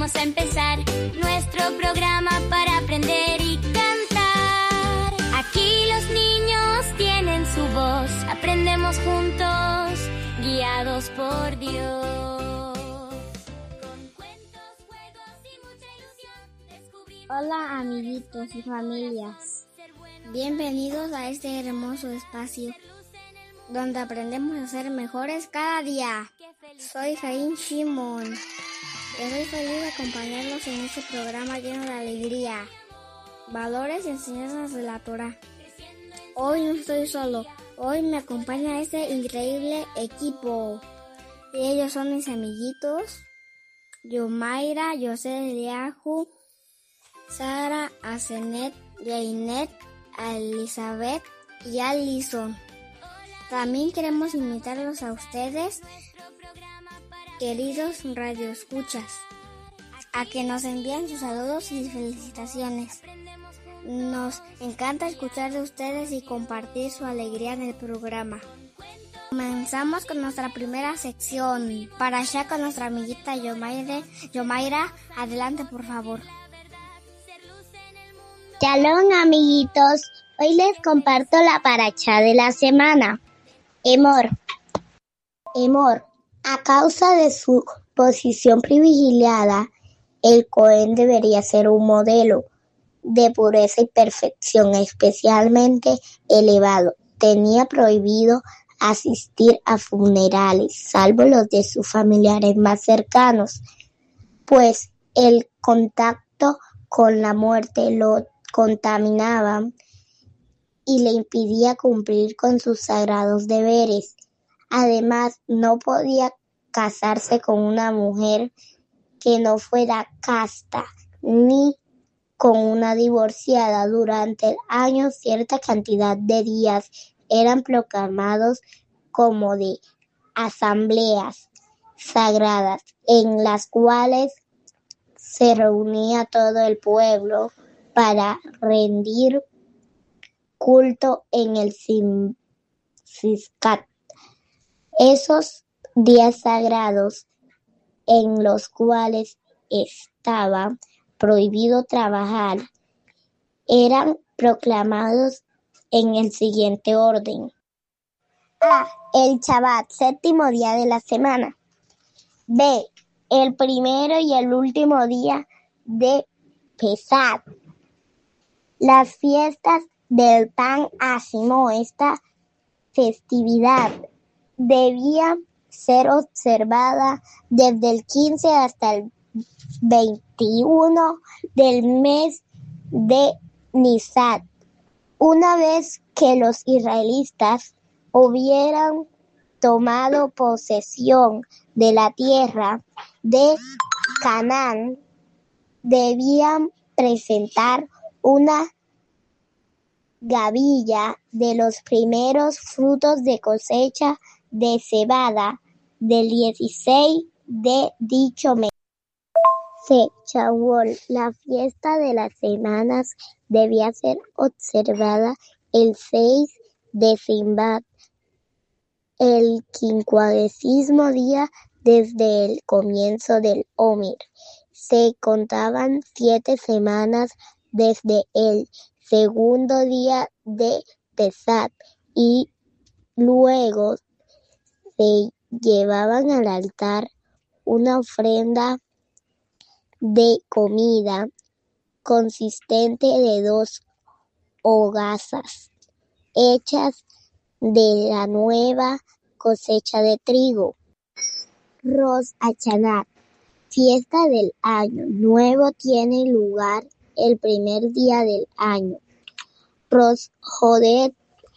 vamos a empezar nuestro programa para aprender y cantar. Aquí los niños tienen su voz, aprendemos juntos, guiados por Dios. Con cuentos, juegos y mucha ilusión descubrimos. Hola amiguitos y familias, bienvenidos a este hermoso espacio donde aprendemos a ser mejores cada día. Soy Jaime Shimon. Estoy feliz de acompañarlos en este programa lleno de alegría, valores y enseñanzas de la Torá. Hoy no estoy solo, hoy me acompaña este increíble equipo. Y ellos son mis amiguitos, Yomaira, José Eliahu, Sara, Asenet, Jainet, Elizabeth y Alison. También queremos invitarlos a ustedes, queridos radioescuchas, a que nos envíen sus saludos y felicitaciones. Nos encanta escuchar de ustedes y compartir su alegría en el programa. Comenzamos con nuestra primera sección, Parashá con nuestra amiguita Yomaira, adelante por favor. Shalom amiguitos, hoy les comparto la Parashá de la semana. Emor. A causa de su posición privilegiada, el Cohen debería ser un modelo de pureza y perfección especialmente elevado. Tenía prohibido asistir a funerales, salvo los de sus familiares más cercanos, pues el contacto con la muerte lo contaminaba y le impedía cumplir con sus sagrados deberes. Además, no podía casarse con una mujer que no fuera casta, ni con una divorciada. Durante el año, cierta cantidad de días eran proclamados como de asambleas sagradas, en las cuales se reunía todo el pueblo para rendir culto en el Siscat. Esos días sagrados en los cuales estaba prohibido trabajar eran proclamados en el siguiente orden. A. El Shabbat, séptimo día de la semana. B. El primero y el último día de Pesach. Las fiestas del pan ácimo. Esta festividad debía ser observada desde el 15 hasta el 21 del mes de Nisan. Una vez que los israelitas hubieran tomado posesión de la tierra de Canaán, debían presentar una gavilla de los primeros frutos de cosecha de cebada del 16 de dicho mes. C. Shavuot. La fiesta de las semanas debía ser observada el 6 de Sivan, el 50º día desde el comienzo del Omer. Se contaban 7 semanas desde el segundo día de Pesach y luego se llevaban al altar una ofrenda de comida consistente de 2 hogazas hechas de la nueva cosecha de trigo. Rosh Hashanah, fiesta del año nuevo, tiene lugar el primer día del año. Rosh Hodesh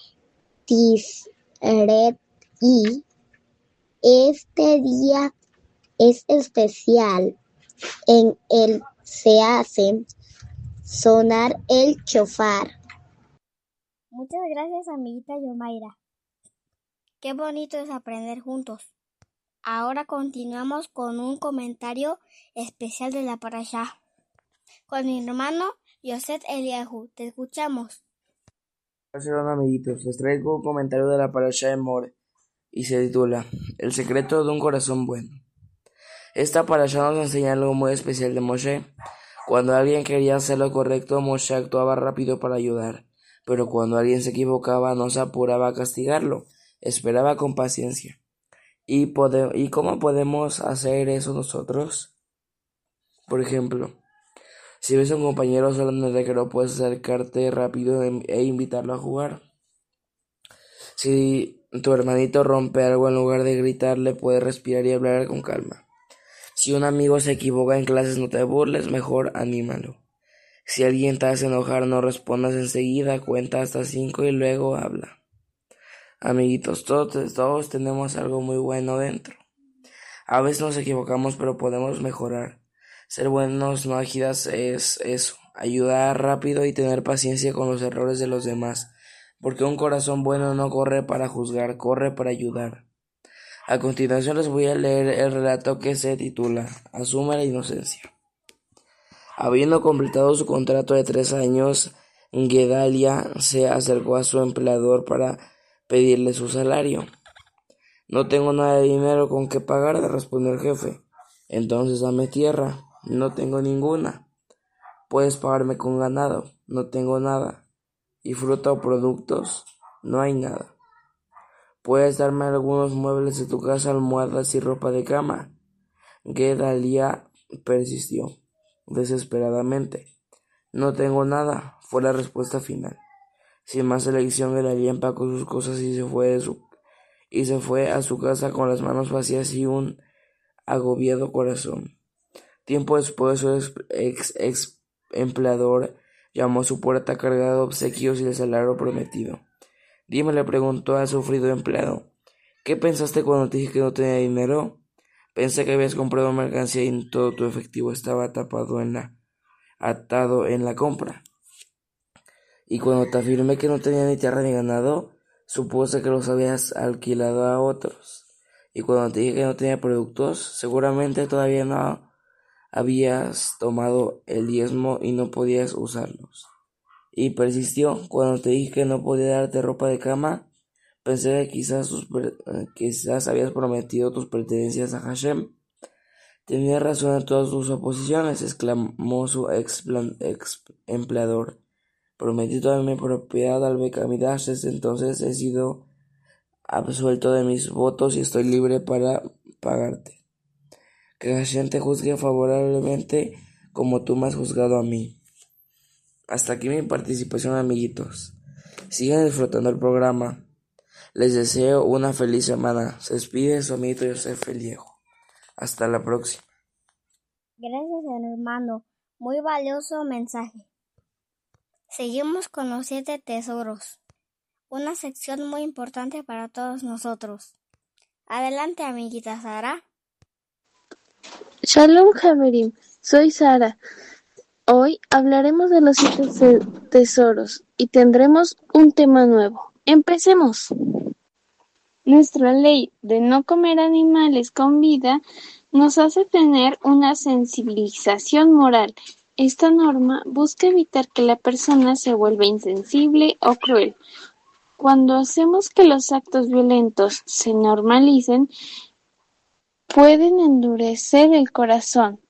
Tishrei, y este día es especial. En él se hace sonar el shofar. Muchas gracias amiguita Yomaira. Qué bonito es aprender juntos. Ahora continuamos con un comentario especial de la Parashá con mi hermano José Eliahu. Te escuchamos. Hola amiguitos, les traigo un comentario de la Parashá de Emor y se titula El secreto de un corazón bueno. Esta parasha nos enseña algo muy especial de Moshe. Cuando alguien quería hacer lo correcto, Moshe actuaba rápido para ayudar, pero cuando alguien se equivocaba no se apuraba a castigarlo, esperaba con paciencia. ¿Y cómo podemos hacer eso nosotros? Por ejemplo, si ves a un compañero solo en el recreo, puedes acercarte rápido e invitarlo a jugar. Si tu hermanito rompe algo, en lugar de gritarle, puedes respirar y hablar con calma. Si un amigo se equivoca en clases, no te burles, mejor anímalo. Si alguien te hace enojar, no respondas enseguida, cuenta hasta 5 y luego habla. Amiguitos, todos tenemos algo muy bueno dentro. A veces nos equivocamos, pero podemos mejorar. Ser buenos no ágidas es eso, ayudar rápido y tener paciencia con los errores de los demás, porque un corazón bueno no corre para juzgar, corre para ayudar. A continuación les voy a leer el relato que se titula Asume la inocencia. Habiendo completado su contrato de 3 años, Gedalia se acercó a su empleador para pedirle su salario. No tengo nada de dinero con que pagar, respondió el jefe. Entonces dame tierra. No tengo ninguna. Puedes pagarme con ganado. No tengo nada. Y fruta o productos. No hay nada. Puedes darme algunos muebles de tu casa, almohadas y ropa de cama. Gedalia persistió desesperadamente. No tengo nada, fue la respuesta final. Sin más elección, Gedalia empacó sus cosas y se fue a su casa con las manos vacías y un agobiado corazón. Tiempo después, su ex empleador llamó a su puerta cargado de obsequios y el salario prometido. Dime, le preguntó al sufrido empleado, ¿qué pensaste cuando te dije que no tenía dinero? Pensé que habías comprado mercancía y todo tu efectivo estaba atado en la compra. Y cuando te afirmé que no tenía ni tierra ni ganado, supuse que los habías alquilado a otros. Y cuando te dije que no tenía productos, seguramente todavía no habías tomado el diezmo y no podías usarlos. Y persistió. Cuando te dije que no podía darte ropa de cama, pensé que quizás habías prometido tus pertenencias a Hashem. Tenía razón en todas tus oposiciones, exclamó su ex empleador. Prometí toda mi propiedad al Becamidash, desde entonces he sido absuelto de mis votos y estoy libre para pagarte. Que Hashem te juzgue favorablemente como tú me has juzgado a mí. Hasta aquí mi participación, amiguitos. Sigan disfrutando el programa. Les deseo una feliz semana. Se despide su amiguito Yosef Feliejo. Hasta la próxima. Gracias, hermano. Muy valioso mensaje. Seguimos con los 7 tesoros. Una sección muy importante para todos nosotros. Adelante, amiguita Sara. Shalom, Javerim. Soy Sara. Hoy hablaremos de los 7 tesoros y tendremos un tema nuevo. ¡Empecemos! Nuestra ley de no comer animales con vida nos hace tener una sensibilización moral. Esta norma busca evitar que la persona se vuelva insensible o cruel. Cuando hacemos que los actos violentos se normalicen, pueden endurecer el corazón.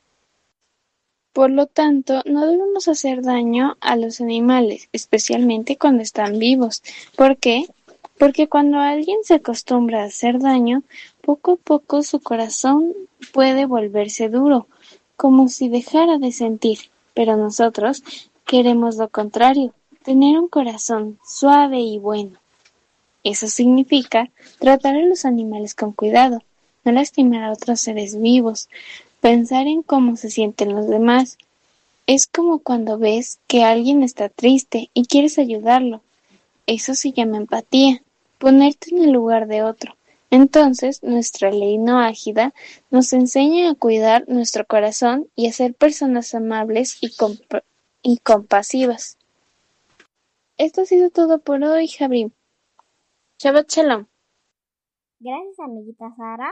Por lo tanto, no debemos hacer daño a los animales, especialmente cuando están vivos. ¿Por qué? Porque cuando alguien se acostumbra a hacer daño, poco a poco su corazón puede volverse duro, como si dejara de sentir. Pero nosotros queremos lo contrario, tener un corazón suave y bueno. Eso significa tratar a los animales con cuidado, no lastimar a otros seres vivos, pensar en cómo se sienten los demás. Es como cuando ves que alguien está triste y quieres ayudarlo. Eso se llama empatía, ponerte en el lugar de otro. Entonces, nuestra ley no ágida nos enseña a cuidar nuestro corazón y a ser personas amables y compasivas. Esto ha sido todo por hoy, Javrim. Shabbat Shalom. Gracias, amiguita Sara.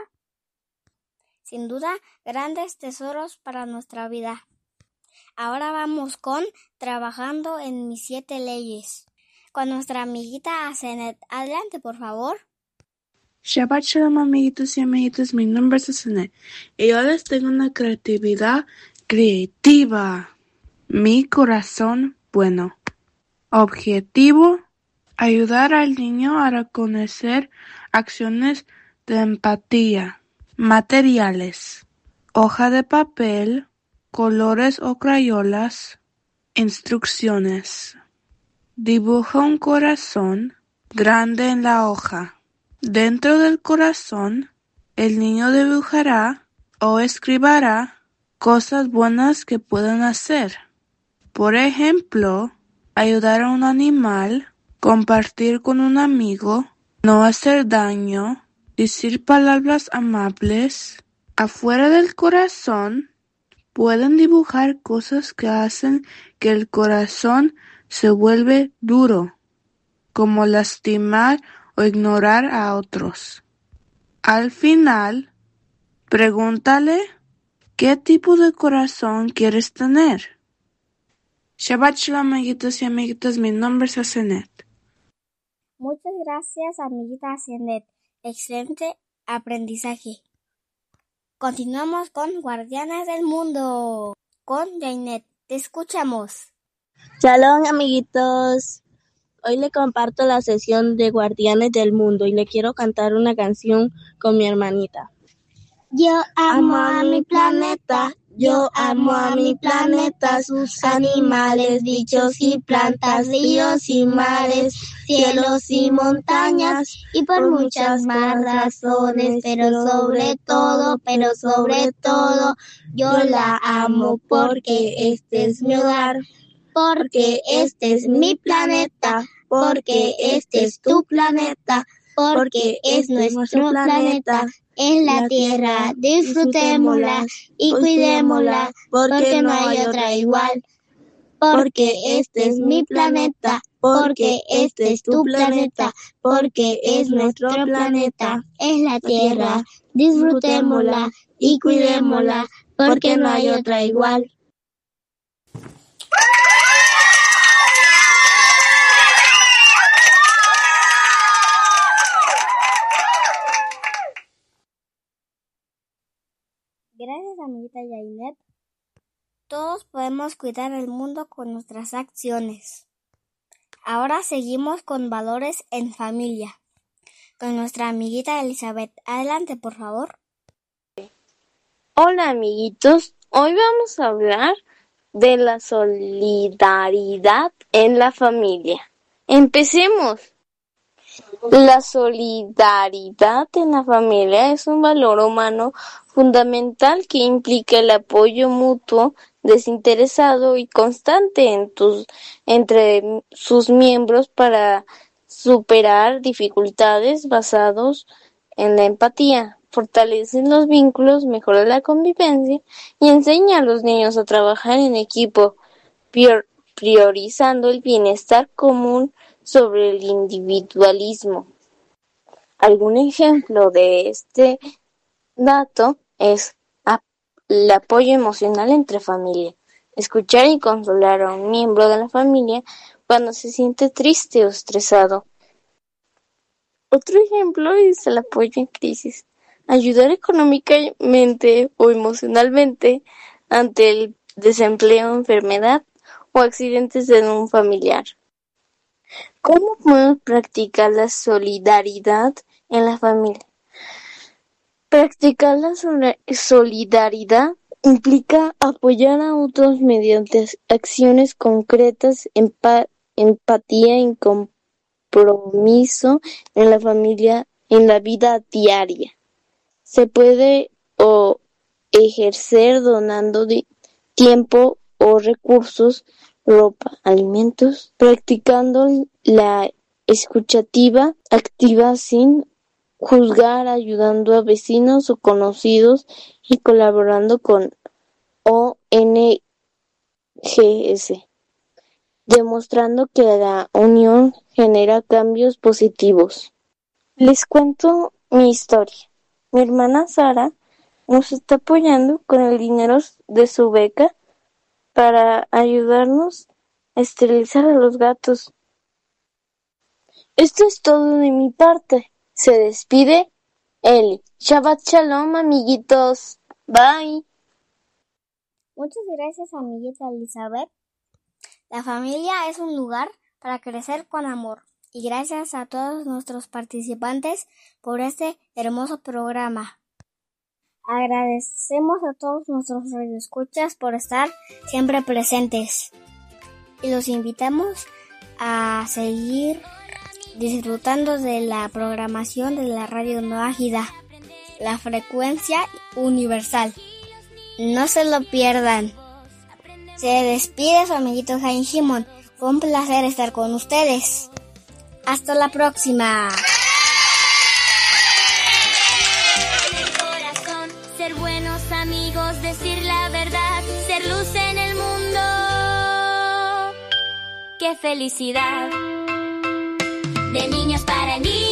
Sin duda, grandes tesoros para nuestra vida. Ahora vamos con Trabajando en mis 7 leyes. Con nuestra amiguita Asenet. Adelante, por favor. Shabbat Shalom, amiguitos y amiguitas, mi nombre es Asenet y yo les tengo una creatividad creativa. Mi corazón bueno. Objetivo: ayudar al niño a reconocer acciones de empatía. Materiales: hoja de papel, colores o crayolas. Instrucciones: dibuja un corazón grande en la hoja. Dentro del corazón, el niño dibujará o escribirá cosas buenas que pueden hacer. Por ejemplo, ayudar a un animal, compartir con un amigo, no hacer daño, decir palabras amables. Afuera del corazón, pueden dibujar cosas que hacen que el corazón se vuelva duro, como lastimar o ignorar a otros. Al final, pregúntale qué tipo de corazón quieres tener. Shabbat Shalom, amiguitos y amiguitas, mi nombre es Asenet. Muchas gracias, amiguita Asenet. Excelente aprendizaje. Continuamos con Guardianes del Mundo. Con Jainet, te escuchamos. Shalom, amiguitos. Hoy le comparto la sesión de Guardianes del Mundo y le quiero cantar una canción con mi hermanita. Yo amo a mi planeta, yo amo a mi planeta, sus animales, bichos y plantas, ríos y mares, cielos y montañas, y por muchas más razones, pero sobre todo, yo la amo porque este es mi hogar, porque este es mi planeta, porque este es tu planeta, porque es nuestro planeta, es la tierra, disfrutémosla y cuidémosla, porque no hay otra igual, porque este es mi planeta, porque este es tu planeta, porque es nuestro planeta, es la tierra, disfrutémosla y cuidémosla, porque no hay otra igual. Gracias, amiguita Jainet. Todos podemos cuidar el mundo con nuestras acciones. Ahora seguimos con valores en familia. Con nuestra amiguita Elizabeth. Adelante, por favor. Hola, amiguitos. Hoy vamos a hablar de la solidaridad en la familia. Empecemos. La solidaridad en la familia es un valor humano fundamental que implica el apoyo mutuo, desinteresado y constante entre sus miembros para superar dificultades basados en la empatía. Fortalece los vínculos, mejora la convivencia y enseña a los niños a trabajar en equipo, priorizando el bienestar común sobre el individualismo. Algún ejemplo de este dato es el apoyo emocional entre familia. Escuchar y consolar a un miembro de la familia cuando se siente triste o estresado. Otro ejemplo es el apoyo en crisis. Ayudar económicamente o emocionalmente ante el desempleo, enfermedad o accidentes de un familiar. ¿Cómo podemos practicar la solidaridad en la familia? Practicar la solidaridad implica apoyar a otros mediante acciones concretas, empatía y compromiso en la familia, en la vida diaria. Se puede ejercer donando tiempo o recursos, ropa, alimentos, practicando la escuchativa activa sin juzgar, ayudando a vecinos o conocidos y colaborando con ONGs, demostrando que la unión genera cambios positivos. Les cuento mi historia. Mi hermana Sara nos está apoyando con el dinero de su beca para ayudarnos a esterilizar a los gatos. Esto es todo de mi parte. Se despide Eli. Shabbat Shalom, amiguitos. Bye. Muchas gracias, amiguita Elizabeth. La familia es un lugar para crecer con amor. Y gracias a todos nuestros participantes por este hermoso programa. Agradecemos a todos nuestros radioescuchas por estar siempre presentes. Y los invitamos a seguir disfrutando de la programación de la Radio Nuágida, la frecuencia universal. No se lo pierdan. Se despide su amiguito Jaime Shimon. Fue un placer estar con ustedes. Hasta la próxima. Corazón, ser buenos amigos, decir la verdad, ser luz en el mundo. ¡Qué felicidad! De niños para niños.